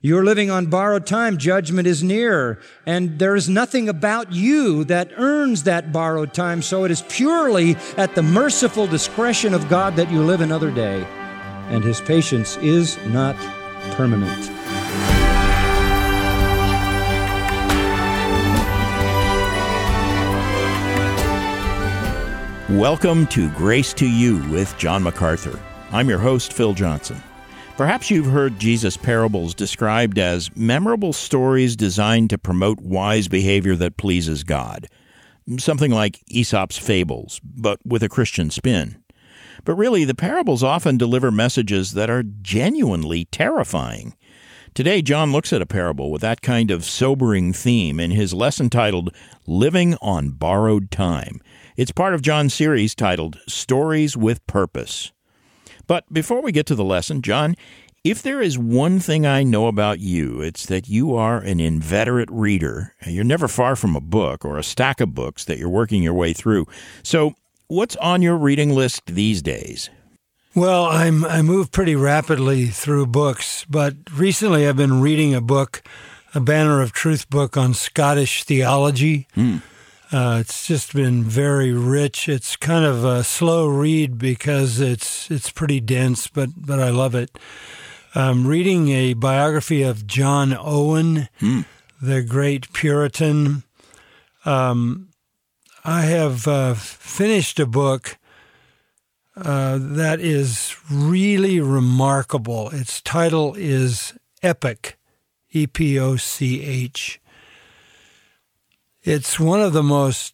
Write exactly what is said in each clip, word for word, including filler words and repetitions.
You're living on borrowed time. Judgment is near, and there is nothing about you that earns that borrowed time, so it is purely at the merciful discretion of God that you live another day, and His patience is not permanent. Welcome to Grace to You with John MacArthur. I'm your host, Phil Johnson. Perhaps you've heard Jesus' parables described as memorable stories designed to promote wise behavior that pleases God. Something like Aesop's fables, but with a Christian spin. But really, the parables often deliver messages that are genuinely terrifying. Today, John looks at a parable with that kind of sobering theme in his lesson titled Living on Borrowed Time. It's part of John's series titled Stories with Purpose. But before we get to the lesson, John, if there is one thing I know about you, it's that you are an inveterate reader. You're never far from a book or a stack of books that you're working your way through. So what's on your reading list these days? Well, I'm, I move pretty rapidly through books, but recently I've been reading a book, a Banner of Truth book on Scottish theology. Hmm. Uh, it's just been very rich. It's kind of a slow read because it's it's pretty dense, but, but I love it. I'm reading a biography of John Owen, hmm. the great Puritan. Um, I have uh, finished a book uh, that is really remarkable. Its title is Epoch, E P O C H. It's one of the most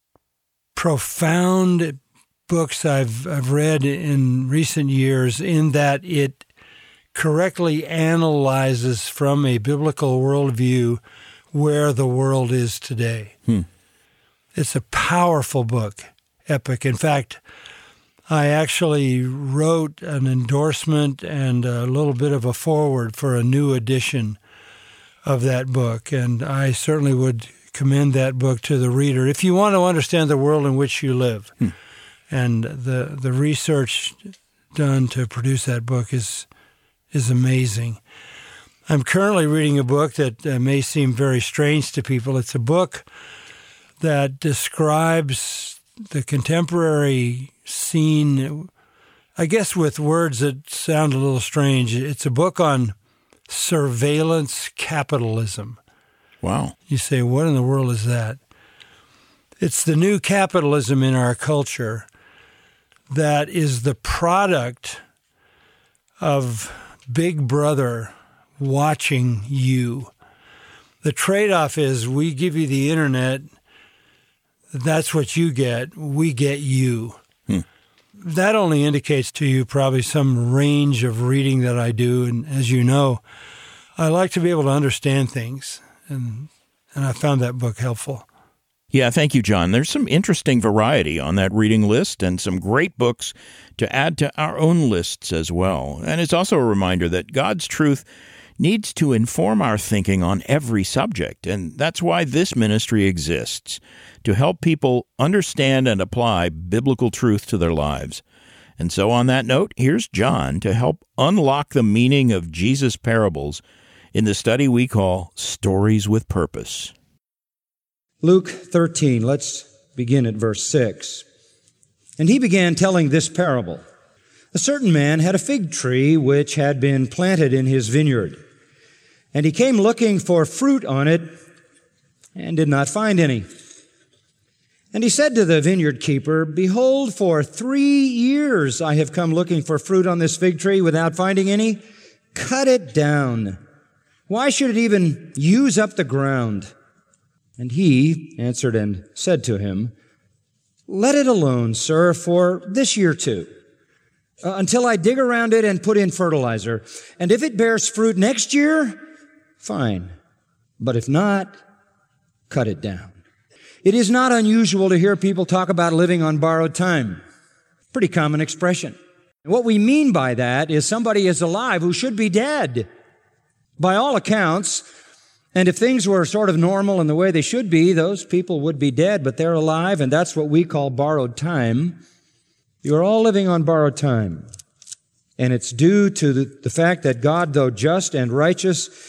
profound books I've I've read in recent years in that it correctly analyzes from a biblical worldview where the world is today. Hmm. It's a powerful book, Epoch. In fact, I actually wrote an endorsement and a little bit of a foreword for a new edition of that book, and I certainly would commend that book to the reader if you want to understand the world in which you live. Hmm. And the the research done to produce that book is is amazing. I'm currently reading a book that uh, may seem very strange to people. It's a book that describes the contemporary scene, I guess with words that sound a little strange. It's a book on surveillance capitalism. Wow. You say, what in the world is that? It's the new capitalism in our culture that is the product of Big Brother watching you. The trade-off is we give you the internet, that's what you get, we get you. Hmm. That only indicates to you probably some range of reading that I do, and as you know, I like to be able to understand things. And, and I found that book helpful. Yeah, thank you, John. There's some interesting variety on that reading list and some great books to add to our own lists as well. And it's also a reminder that God's truth needs to inform our thinking on every subject. And that's why this ministry exists, to help people understand and apply biblical truth to their lives. And so on that note, here's John to help unlock the meaning of Jesus' parables in the study we call Stories with Purpose. Luke thirteen, let's begin at verse six. And he began telling this parable. A certain man had a fig tree which had been planted in his vineyard. And he came looking for fruit on it and did not find any. And he said to the vineyard keeper, Behold, for three years I have come looking for fruit on this fig tree without finding any. Cut it down. Why should it even use up the ground? And he answered and said to him, Let it alone, sir, for this year too, uh, until I dig around it and put in fertilizer. And if it bears fruit next year, fine. But if not, cut it down. It is not unusual to hear people talk about living on borrowed time. Pretty common expression. And what we mean by that is somebody is alive who should be dead. By all accounts, and if things were sort of normal in the way they should be, those people would be dead, but they're alive, and that's what we call borrowed time. You're all living on borrowed time. And it's due to the, the fact that God, though just and righteous,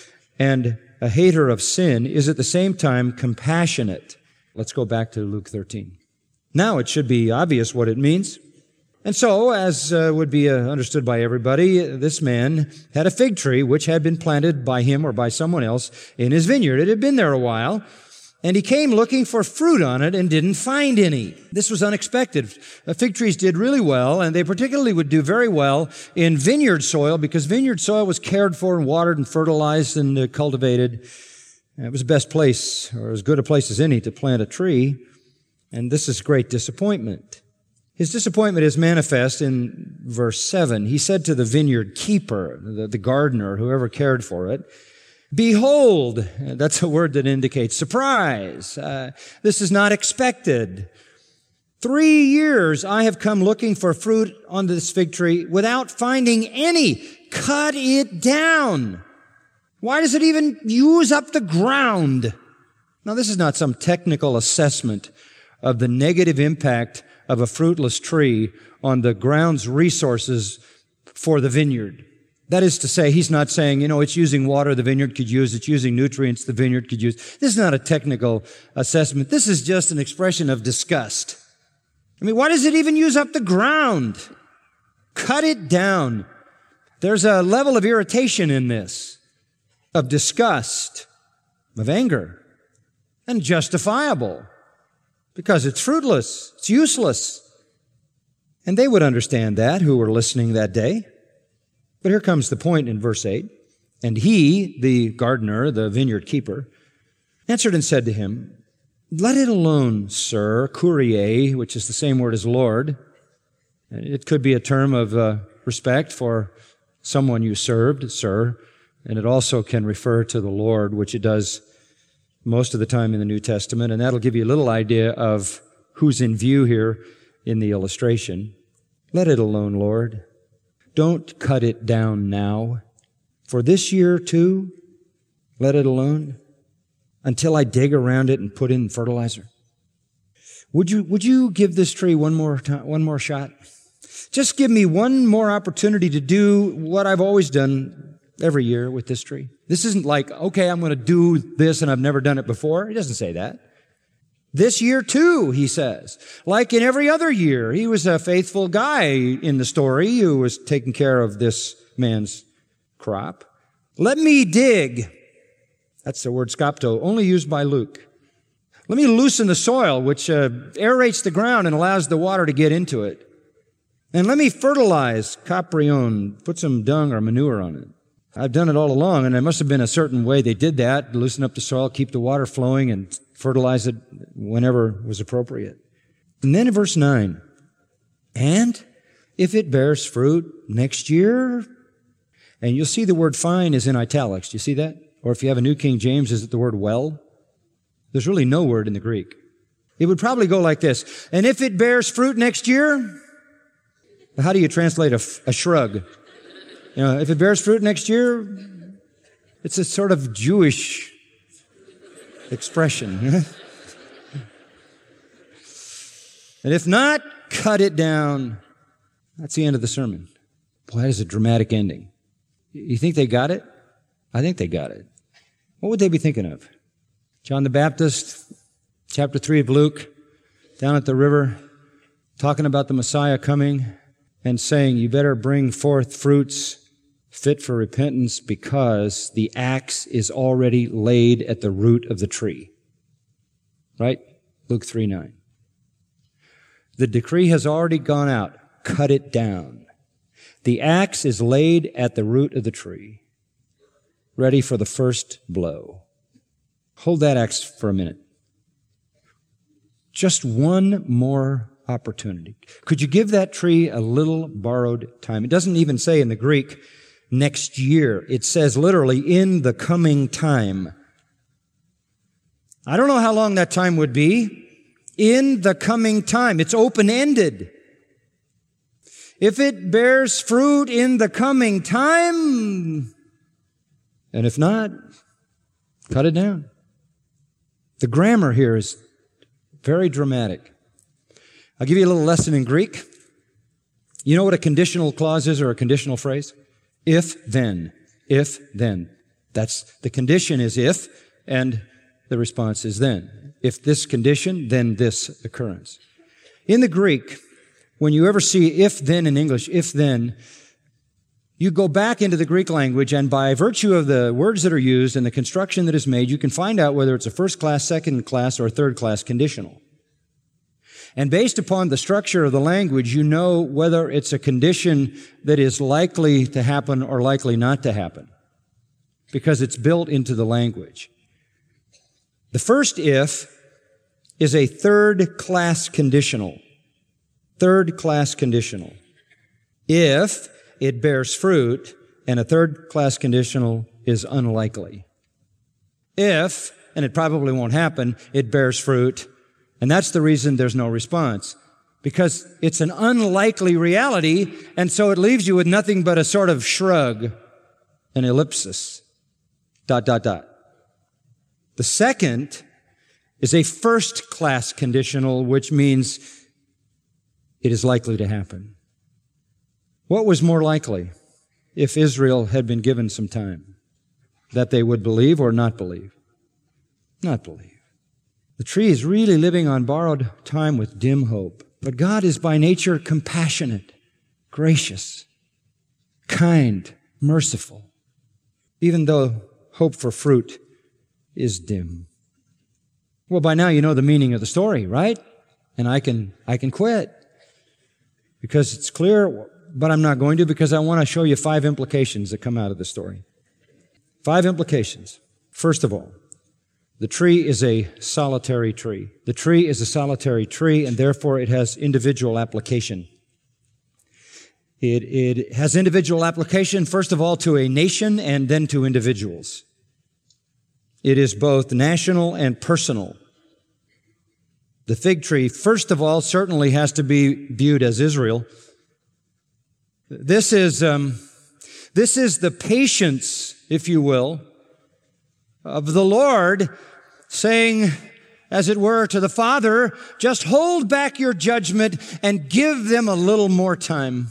and a hater of sin, is at the same time compassionate. Let's go back to Luke thirteen. Now it should be obvious what it means. And so, as uh, would be uh, understood by everybody, this man had a fig tree which had been planted by him or by someone else in his vineyard. It had been there a while, and he came looking for fruit on it and didn't find any. This was unexpected. Uh, fig trees did really well, and they particularly would do very well in vineyard soil because vineyard soil was cared for and watered and fertilized and uh, cultivated. And it was the best place, or as good a place as any, to plant a tree. And this is great disappointment. His disappointment is manifest in verse seven. He said to the vineyard keeper, the, the gardener, whoever cared for it, "Behold," that's a word that indicates surprise. Uh, this is not expected. Three years I have come looking for fruit on this fig tree without finding any. Cut it down. Why does it even use up the ground? Now, this is not some technical assessment of the negative impact of a fruitless tree on the ground's resources for the vineyard. That is to say, he's not saying, you know, it's using water the vineyard could use, it's using nutrients the vineyard could use. This is not a technical assessment. This is just an expression of disgust. I mean, why does it even use up the ground? Cut it down. There's a level of irritation in this, of disgust, of anger, and justifiable. Because it's fruitless. It's useless. And they would understand that, who were listening that day. But here comes the point in verse eight. And he, the gardener, the vineyard keeper, answered and said to him, "Let it alone, sir," Kyrie, which is the same word as Lord. It could be a term of uh, respect for someone you served, sir. And it also can refer to the Lord, which it does most of the time in the New Testament, and that'll give you a little idea of who's in view here in the illustration. Let it alone, Lord. Don't cut it down now. For this year, too, let it alone until I dig around it and put in fertilizer. Would you, would you give this tree one more time, one more shot? Just give me one more opportunity to do what I've always done every year with this tree. This isn't like, okay, I'm going to do this and I've never done it before. He doesn't say that. This year too, he says. Like in every other year, he was a faithful guy in the story who was taking care of this man's crop. Let me dig. That's the word skopto, only used by Luke. Let me loosen the soil, which uh, aerates the ground and allows the water to get into it. And let me fertilize, kaprion, put some dung or manure on it. I've done it all along, and there must have been a certain way they did that, loosen up the soil, keep the water flowing, and fertilize it whenever was appropriate. And then in verse nine, and if it bears fruit next year, and you'll see the word fine is in italics. Do you see that? Or if you have a New King James, is it the word well? There's really no word in the Greek. It would probably go like this, and if it bears fruit next year, how do you translate a, a shrug? You know, if it bears fruit next year, it's a sort of Jewish expression. And if not, cut it down. That's the end of the sermon. Boy, that is a dramatic ending. You think they got it? I think they got it. What would they be thinking of? John the Baptist, chapter three of Luke, down at the river, talking about the Messiah coming and saying, you better bring forth fruits fit for repentance because the axe is already laid at the root of the tree. Right? Luke three nine. The decree has already gone out. Cut it down. The axe is laid at the root of the tree, ready for the first blow. Hold that axe for a minute. Just one more opportunity. Could you give that tree a little borrowed time? It doesn't even say in the Greek, next year. It says literally, in the coming time. I don't know how long that time would be. In the coming time. It's open-ended. If it bears fruit in the coming time, and if not, cut it down. The grammar here is very dramatic. I'll give you a little lesson in Greek. You know what a conditional clause is or a conditional phrase? If, then. If, then. That's the condition is if, and the response is then. If this condition, then this occurrence. In the Greek, when you ever see if then in English, if then, you go back into the Greek language, and by virtue of the words that are used and the construction that is made, you can find out whether it's a first class, second class, or third class conditional. And based upon the structure of the language, you know whether it's a condition that is likely to happen or likely not to happen, because it's built into the language. The first if is a third class conditional. Third class conditional. If it bears fruit, and a third class conditional is unlikely. If, and it probably won't happen, it bears fruit, and that's the reason there's no response. Because it's an unlikely reality, and so it leaves you with nothing but a sort of shrug, an ellipsis, dot, dot, dot. The second is a first class conditional, which means it is likely to happen. What was more likely if Israel had been given some time? That they would believe or not believe? Not believe. The tree is really living on borrowed time with dim hope. But God is by nature compassionate, gracious, kind, merciful, even though hope for fruit is dim. Well, by now you know the meaning of the story, right? And I can, I can quit because it's clear, but I'm not going to because I want to show you five implications that come out of the story. Five implications. First of all, the tree is a solitary tree. The tree is a solitary tree, and therefore it has individual application. It, it has individual application, first of all, to a nation and then to individuals. It is both national and personal. The fig tree, first of all, certainly has to be viewed as Israel. This is, um, this is the patience, if you will, of the Lord saying, as it were, to the Father, just hold back your judgment and give them a little more time.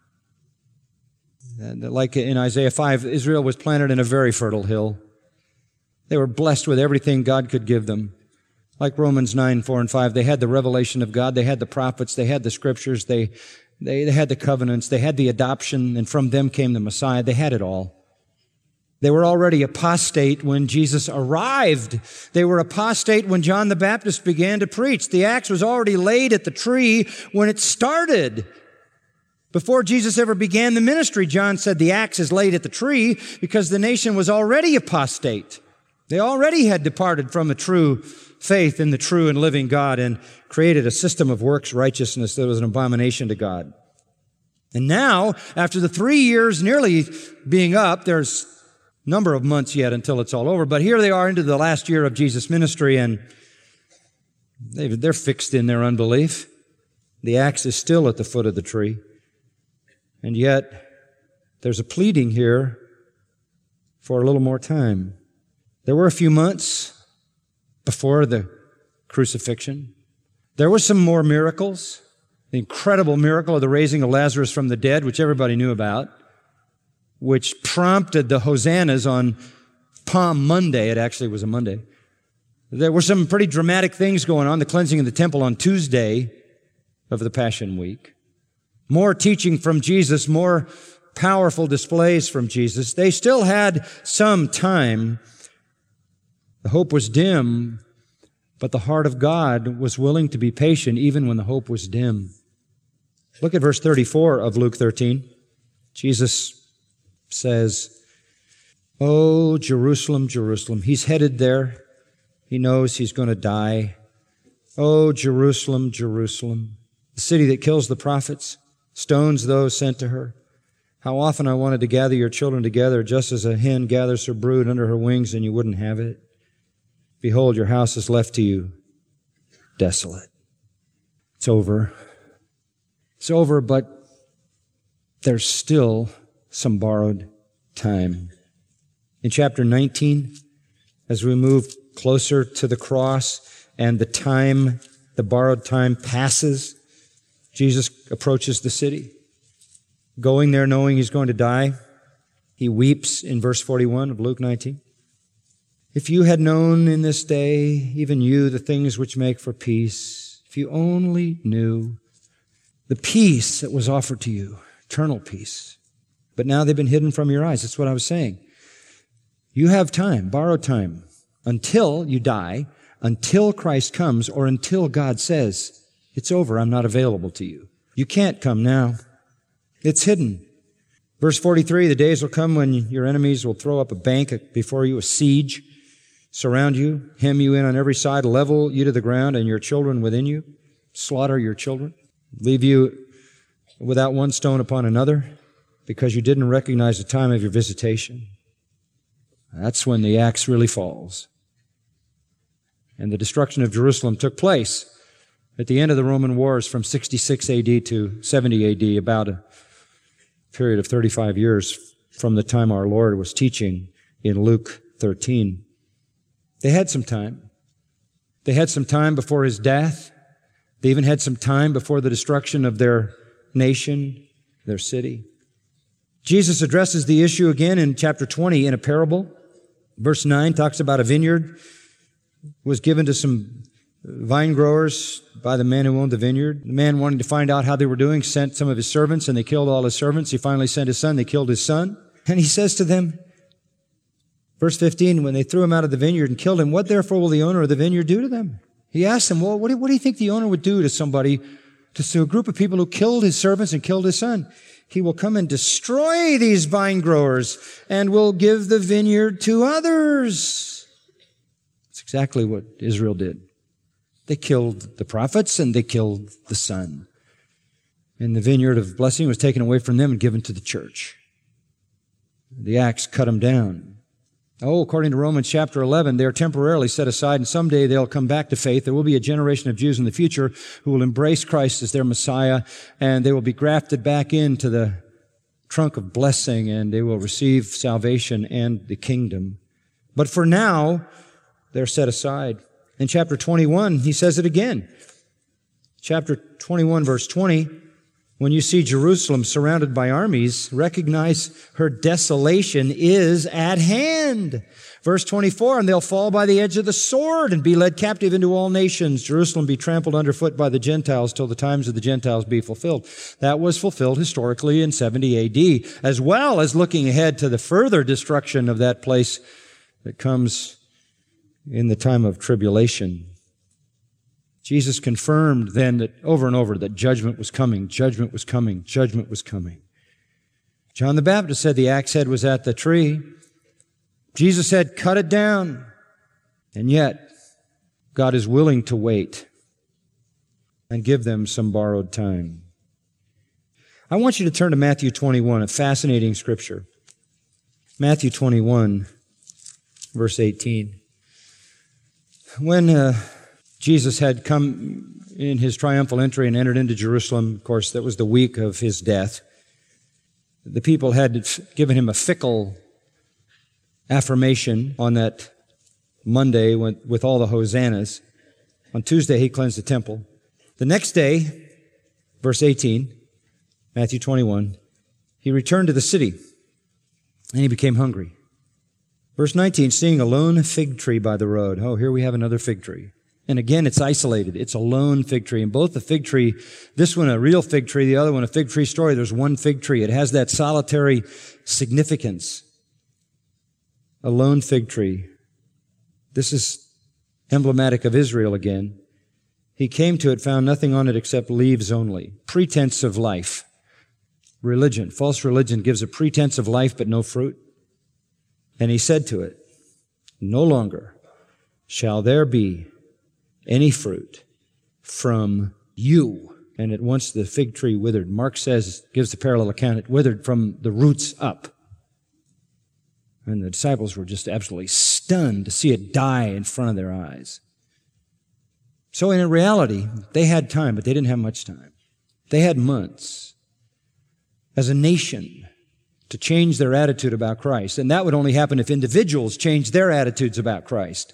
And like in Isaiah five, Israel was planted in a very fertile hill. They were blessed with everything God could give them. Like Romans nine, four and five, they had the revelation of God, they had the prophets, they had the scriptures, they, they, they had the covenants, they had the adoption, and from them came the Messiah. They had it all. They were already apostate when Jesus arrived. They were apostate when John the Baptist began to preach. The axe was already laid at the tree when it started. Before Jesus ever began the ministry, John said the axe is laid at the tree because the nation was already apostate. They already had departed from the true faith in the true and living God and created a system of works righteousness that was an abomination to God. And now, after the three years nearly being up, there's number of months yet until it's all over. But here they are into the last year of Jesus' ministry, and they're fixed in their unbelief. The axe is still at the foot of the tree. And yet, there's a pleading here for a little more time. There were a few months before the crucifixion. There were some more miracles. The incredible miracle of the raising of Lazarus from the dead, which everybody knew about, which prompted the hosannas on Palm Monday. It actually was a Monday. There were some pretty dramatic things going on. The cleansing of the temple on Tuesday of the Passion Week. More teaching from Jesus, more powerful displays from Jesus. They still had some time. The hope was dim, but the heart of God was willing to be patient even when the hope was dim. Look at verse thirty-four of Luke thirteen. Jesus says, "Oh, Jerusalem, Jerusalem." He's headed there. He knows he's going to die. "Oh, Jerusalem, Jerusalem, the city that kills the prophets, stones those sent to her. How often I wanted to gather your children together just as a hen gathers her brood under her wings, and you wouldn't have it. Behold, your house is left to you desolate." It's over. It's over, but there's still some borrowed time. In chapter nineteen, as we move closer to the cross and the time, the borrowed time passes, Jesus approaches the city, going there knowing he's going to die. He weeps in verse forty-one of Luke nineteen. If you had known in this day, even you, the things which make for peace, if you only knew the peace that was offered to you, eternal peace. But now they've been hidden from your eyes. That's what I was saying. You have time, borrowed time, until you die, until Christ comes, or until God says, it's over, I'm not available to you. You can't come now. It's hidden. Verse forty-three, the days will come when your enemies will throw up a bank before you, a siege, surround you, hem you in on every side, level you to the ground, and your children within you, slaughter your children, leave you without one stone upon another, because you didn't recognize the time of your visitation. That's when the axe really falls. And the destruction of Jerusalem took place at the end of the Roman wars from sixty-six A D to seventy A D, about a period of thirty-five years from the time our Lord was teaching in Luke thirteen. They had some time. They had some time before his death. They even had some time before the destruction of their nation, their city. Jesus addresses the issue again in chapter twenty in a parable. Verse nine talks about a vineyard was given to some vine growers by the man who owned the vineyard. The man, wanting to find out how they were doing, sent some of his servants, and they killed all his servants. He finally sent his son. They killed his son. And he says to them, verse fifteen, when they threw him out of the vineyard and killed him, what therefore will the owner of the vineyard do to them? He asked them, well, what do, what do you think the owner would do to somebody, to a group of people who killed his servants and killed his son? He will come and destroy these vine growers and will give the vineyard to others. That's exactly what Israel did. They killed the prophets and they killed the son. And the vineyard of blessing was taken away from them and given to the church. The axe cut them down. Oh, according to Romans chapter eleven, they are temporarily set aside, and someday they'll come back to faith. There will be a generation of Jews in the future who will embrace Christ as their Messiah, and they will be grafted back into the trunk of blessing, and they will receive salvation and the kingdom. But for now, they're set aside. In chapter twenty-one, he says it again. Chapter twenty-one, verse twenty, when you see Jerusalem surrounded by armies, recognize her desolation is at hand. Verse twenty-four, and they'll fall by the edge of the sword and be led captive into all nations. Jerusalem be trampled underfoot by the Gentiles till the times of the Gentiles be fulfilled. That was fulfilled historically in seventy A D, as well as looking ahead to the further destruction of that place that comes in the time of tribulation. Jesus confirmed then that over and over that judgment was coming, judgment was coming, judgment was coming. John the Baptist said the axe head was at the tree. Jesus said, cut it down. And yet, God is willing to wait and give them some borrowed time. I want you to turn to Matthew twenty-one, a fascinating scripture. Matthew twenty-one, verse eighteen. When uh, Jesus had come in his triumphal entry and entered into Jerusalem, of course, that was the week of his death. The people had given him a fickle affirmation on that Monday with all the hosannas. On Tuesday, he cleansed the temple. The next day, verse eighteen, Matthew twenty-one, he returned to the city and he became hungry. Verse nineteen, seeing a lone fig tree by the road. Oh, here we have another fig tree. And again, it's isolated. It's a lone fig tree. And both the fig tree, this one a real fig tree, the other one a fig tree story, there's one fig tree. It has that solitary significance. A lone fig tree. This is emblematic of Israel again. He came to it, found nothing on it except leaves only. Pretense of life. Religion. False religion gives a pretense of life but no fruit. And he said to it, no longer shall there be any fruit from you. And at once the fig tree withered. Mark says, gives the parallel account, it withered from the roots up. And the disciples were just absolutely stunned to see it die in front of their eyes. So in reality, they had time, but they didn't have much time. They had months as a nation to change their attitude about Christ. And that would only happen if individuals changed their attitudes about Christ.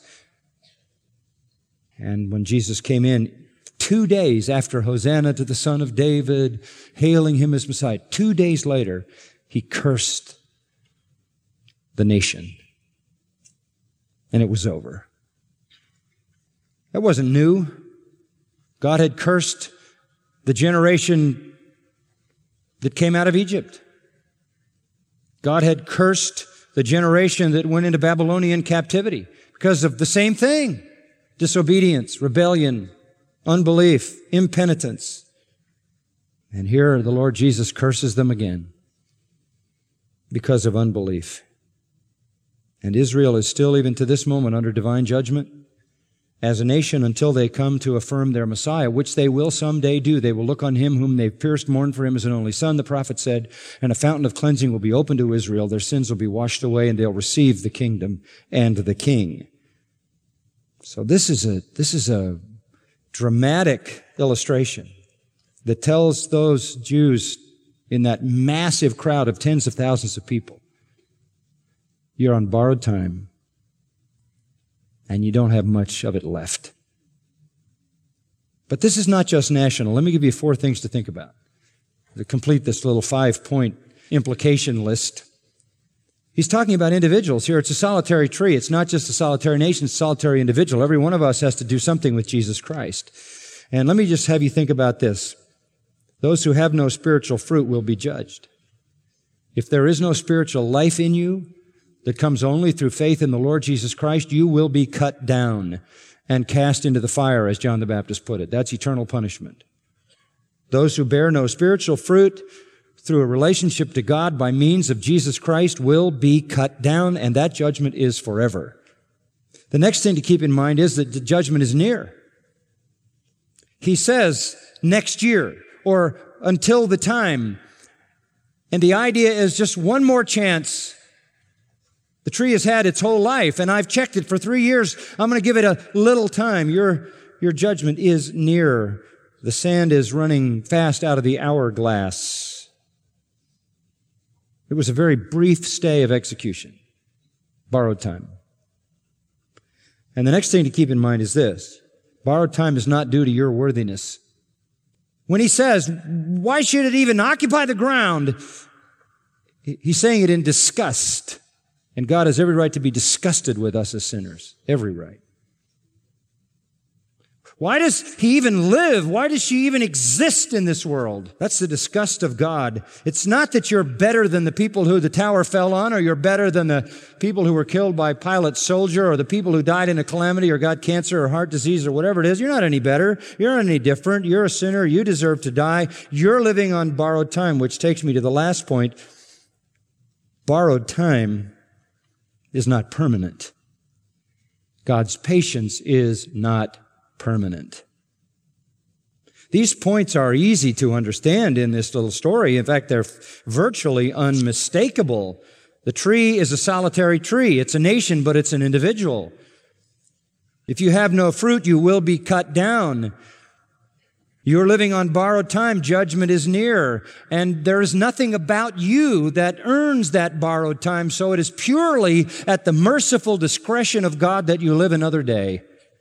And when Jesus came in, two days after Hosanna to the Son of David, hailing him as Messiah, two days later, he cursed the nation. And it was over. That wasn't new. God had cursed the generation that came out of Egypt. God had cursed the generation that went into Babylonian captivity because of the same thing. Disobedience, rebellion, unbelief, impenitence. And here the Lord Jesus curses them again because of unbelief. And Israel is still, even to this moment, under divine judgment as a nation until they come to affirm their Messiah, which they will someday do. They will look on him whom they've pierced, mourn for him as an only son, the prophet said, and a fountain of cleansing will be opened to Israel. Their sins will be washed away, and they'll receive the kingdom and the king. So this is a, this is a dramatic illustration that tells those Jews in that massive crowd of tens of thousands of people, you're on borrowed time, and you don't have much of it left. But this is not just national. Let me give you four things to think about to complete this little five-point implication list. He's talking about individuals here. It's a solitary tree. It's not just a solitary nation, it's a solitary individual. Every one of us has to do something with Jesus Christ. And let me just have you think about this. Those who have no spiritual fruit will be judged. If there is no spiritual life in you that comes only through faith in the Lord Jesus Christ, you will be cut down and cast into the fire, as John the Baptist put it. That's eternal punishment. Those who bear no spiritual fruit through a relationship to God by means of Jesus Christ will be cut down, and that judgment is forever. The next thing to keep in mind is that the judgment is near. He says next year or until the time. And the idea is just one more chance. The tree has had its whole life, and I've checked it for three years. I'm going to give it a little time. Your, your judgment is near. The sand is running fast out of the hourglass. It was a very brief stay of execution, borrowed time. And the next thing to keep in mind is this. Borrowed time is not due to your worthiness. When he says, why should it even occupy the ground? He's saying it in disgust. And God has every right to be disgusted with us as sinners. Every right. Why does he even live? Why does she even exist in this world? That's the disgust of God. It's not that you're better than the people who the tower fell on, or you're better than the people who were killed by Pilate's soldier, or the people who died in a calamity or got cancer or heart disease or whatever it is. You're not any better. You're not any different. You're a sinner. You deserve to die. You're living on borrowed time, which takes me to the last point. Borrowed time is not permanent. God's patience is not permanent. These points are easy to understand in this little story. In fact, they're virtually unmistakable. The tree is a solitary tree. It's a nation, but it's an individual. If you have no fruit, you will be cut down. You're living on borrowed time. Judgment is near. And there is nothing about you that earns that borrowed time. So it is purely at the merciful discretion of God that you live another day.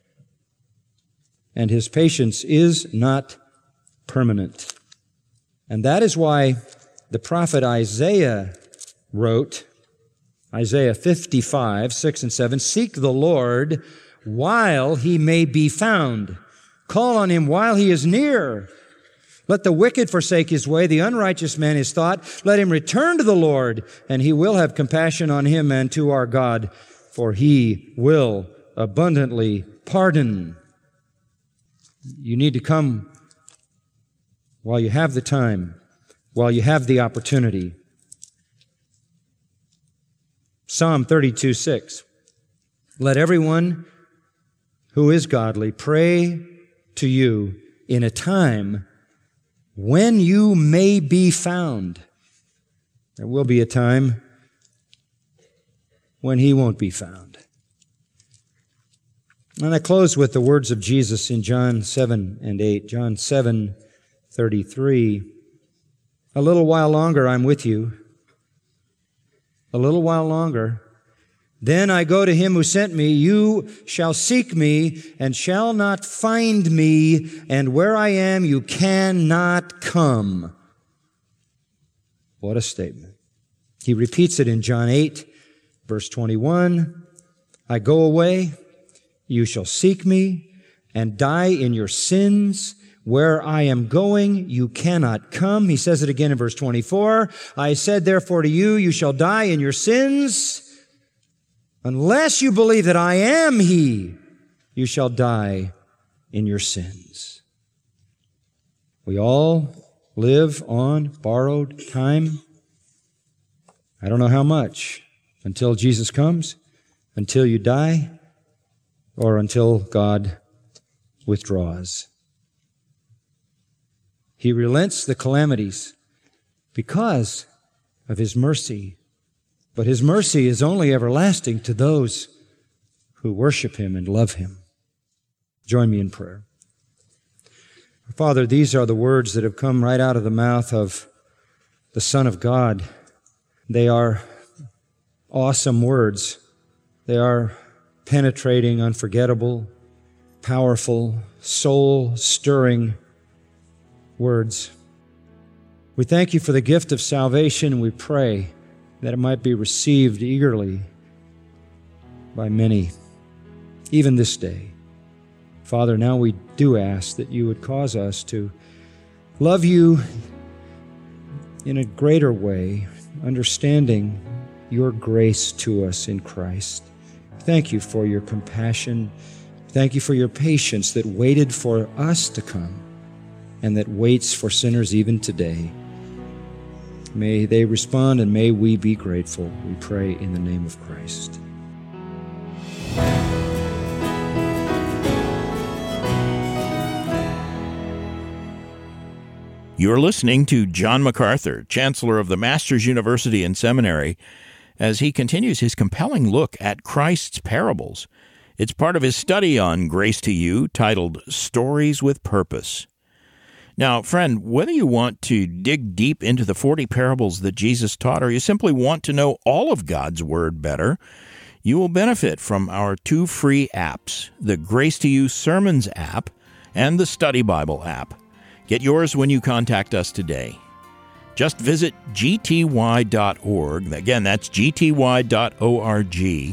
And his patience is not permanent. And that is why the prophet Isaiah wrote, Isaiah fifty-five, six and seven, seek the Lord while he may be found. Call on him while he is near. Let the wicked forsake his way, the unrighteous man his thought. Let him return to the Lord, and he will have compassion on him and to our God, for he will abundantly pardon. You need to come while you have the time, while you have the opportunity. Psalm thirty-two, six. Let everyone who is godly pray to you in a time when you may be found. There will be a time when he won't be found. And I close with the words of Jesus in John seven and eight. John seven, thirty-three. A little while longer I'm with you. A little while longer. Then I go to him who sent me. You shall seek me and shall not find me. And where I am, you cannot come. What a statement. He repeats it in John eight Verse twenty-one, I go away, you shall seek me, and die in your sins. Where I am going, you cannot come. He says it again in verse twenty-four. I said, therefore, to you, you shall die in your sins. Unless you believe that I am He, you shall die in your sins. We all live on borrowed time. I don't know how much, until Jesus comes, until you die, or until God withdraws. He relents the calamities because of His mercy. But His mercy is only everlasting to those who worship Him and love Him. Join me in prayer. Father, these are the words that have come right out of the mouth of the Son of God. They are awesome words. They are penetrating, unforgettable, powerful, soul-stirring words. We thank You for the gift of salvation, and we pray that it might be received eagerly by many, even this day. Father, now we do ask that You would cause us to love You in a greater way, understanding Your grace to us in Christ. Thank You for Your compassion. Thank You for Your patience that waited for us to come and that waits for sinners even today. May they respond, and may we be grateful. We pray in the name of Christ. You're listening to John MacArthur, Chancellor of the Masters University and Seminary, as he continues his compelling look at Christ's parables. It's part of his study on Grace to You, titled Stories with Purpose. Now, friend, whether you want to dig deep into the forty parables that Jesus taught, or you simply want to know all of God's Word better, you will benefit from our two free apps, the Grace to You Sermons app and the Study Bible app. Get yours when you contact us today. Just visit G T Y dot org. Again, that's G T Y dot org.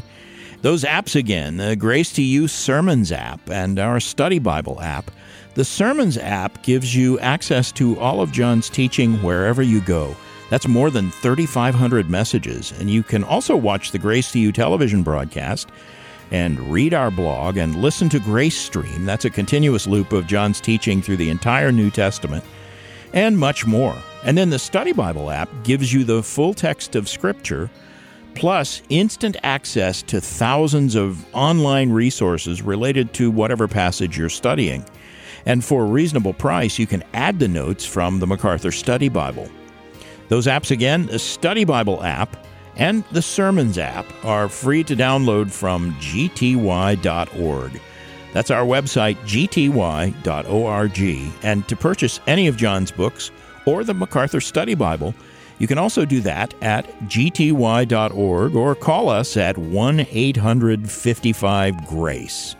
Those apps again, the Grace to You Sermons app and our Study Bible app. The Sermons app gives you access to all of John's teaching wherever you go. That's more than thirty-five hundred messages, and you can also watch the Grace to You television broadcast and read our blog and listen to Grace Stream. That's a continuous loop of John's teaching through the entire New Testament, and much more. And then the Study Bible app gives you the full text of Scripture, plus instant access to thousands of online resources related to whatever passage you're studying. And for a reasonable price, you can add the notes from the MacArthur Study Bible. Those apps again, the Study Bible app and the Sermons app, are free to download from G T Y dot org. That's our website, G T Y dot org. And to purchase any of John's books or the MacArthur Study Bible, you can also do that at G T Y dot org or call us at one eight hundred fifty-five GRACE.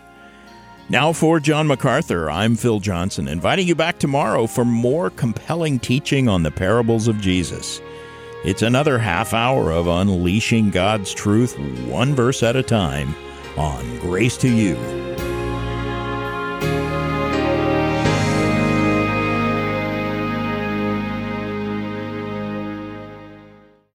Now for John MacArthur, I'm Phil Johnson, inviting you back tomorrow for more compelling teaching on the parables of Jesus. It's another half hour of unleashing God's truth one verse at a time on Grace to You.